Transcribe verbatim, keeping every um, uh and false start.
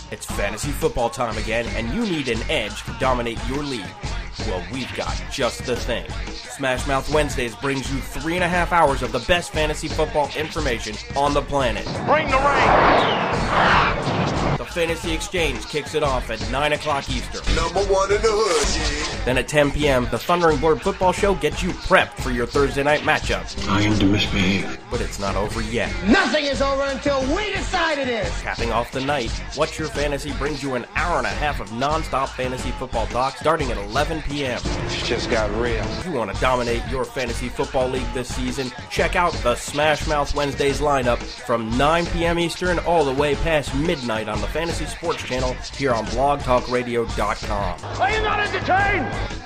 It's fantasy football time again, and you need an edge to dominate your league. Well, we've got just the thing. Smash Mouth Wednesdays brings you three and a half hours of the best fantasy football information on the planet. Bring the rain! The Fantasy Exchange kicks it off at nine o'clock Eastern. Number one in the hood, yeah. Then at ten p.m., the Thundering Blurred Football Show gets you prepped for your Thursday night matchup. I am to misbehave. But it's not over yet. Nothing is over until we decide it is! Capping off the night, What's Your Fantasy brings you an hour and a half of non-stop fantasy football talk starting at eleven p.m. It's just got real. If you want to dominate your fantasy football league this season, check out the Smash Mouth Wednesdays lineup from nine p.m. Eastern all the way past midnight on the Fantasy Sports Channel here on blog talk radio dot com. Are you not entertained?